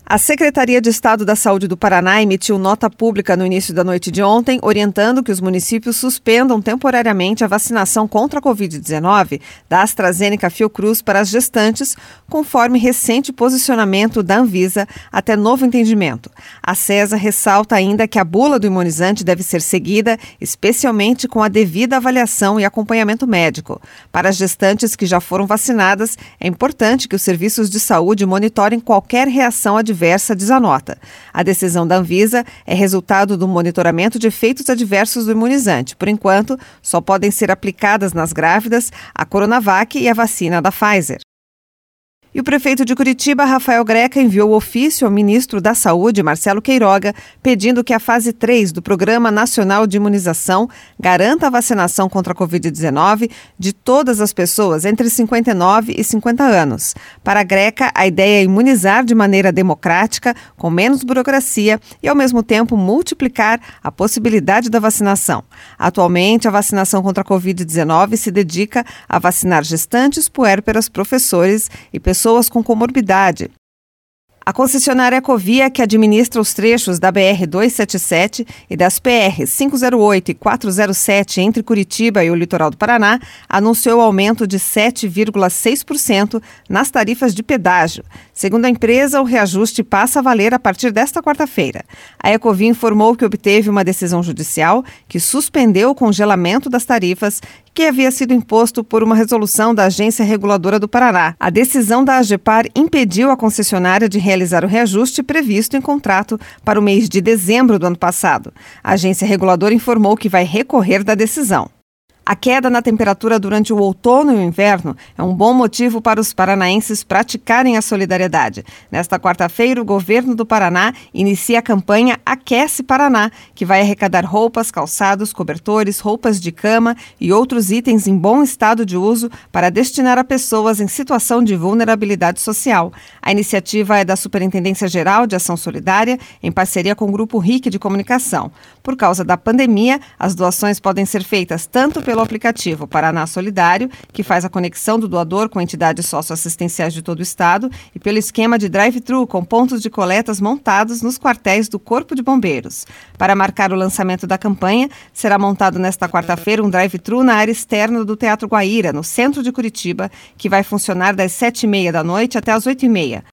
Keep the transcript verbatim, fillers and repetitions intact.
A Secretaria de Estado da Saúde do Paraná emitiu nota pública no início da noite de ontem, orientando que os municípios suspendam temporariamente a vacinação contra a covid dezenove da AstraZeneca Fiocruz para as gestantes, conforme recente posicionamento da Anvisa até novo entendimento. A CESA ressalta ainda que a bula do imunizante deve ser seguida, especialmente com a devida avaliação e acompanhamento médico. Para as gestantes que já foram vacinadas, é importante que os serviços de saúde monitorem qualquer reação adversa Diversa, diz a nota. A decisão da Anvisa é resultado do monitoramento de efeitos adversos do imunizante. Por enquanto, só podem ser aplicadas nas grávidas a Coronavac e a vacina da Pfizer. E o prefeito de Curitiba, Rafael Greca, enviou ofício ao ministro da Saúde, Marcelo Queiroga, pedindo que a fase três do Programa Nacional de Imunização garanta a vacinação contra a covid dezenove de todas as pessoas entre cinquenta e nove e cinquenta anos. Para Greca, a ideia é imunizar de maneira democrática, com menos burocracia e, ao mesmo tempo, multiplicar a possibilidade da vacinação. Atualmente, a vacinação contra a covid dezenove se dedica a vacinar gestantes, puérperas, professores e pessoas pessoas com comorbidade. A concessionária Ecovia, que administra os trechos da B R duzentos e setenta e sete e das P R quinhentos e oito e quatrocentos e sete entre Curitiba e o litoral do Paraná, anunciou aumento de sete vírgula seis por cento nas tarifas de pedágio. Segundo a empresa, o reajuste passa a valer a partir desta quarta-feira. A Ecovia informou que obteve uma decisão judicial que suspendeu o congelamento das tarifas que havia sido imposto por uma resolução da Agência Reguladora do Paraná. A decisão da AGEPAR impediu a concessionária de realizar o reajuste previsto em contrato para o mês de dezembro do ano passado. A agência reguladora informou que vai recorrer da decisão. A queda na temperatura durante o outono e o inverno é um bom motivo para os paranaenses praticarem a solidariedade. Nesta quarta-feira, o governo do Paraná inicia a campanha Aquece Paraná, que vai arrecadar roupas, calçados, cobertores, roupas de cama e outros itens em bom estado de uso para destinar a pessoas em situação de vulnerabilidade social. A iniciativa é da Superintendência Geral de Ação Solidária, em parceria com o Grupo R I C de Comunicação. Por causa da pandemia, as doações podem ser feitas tanto pelo pelo aplicativo Paraná Solidário, que faz a conexão do doador com entidades socioassistenciais de todo o estado, e pelo esquema de drive-thru com pontos de coletas montados nos quartéis do Corpo de Bombeiros. Para marcar o lançamento da campanha, será montado nesta quarta-feira um drive-thru na área externa do Teatro Guaíra, no centro de Curitiba, que vai funcionar das sete e meia da noite até as oito e meia.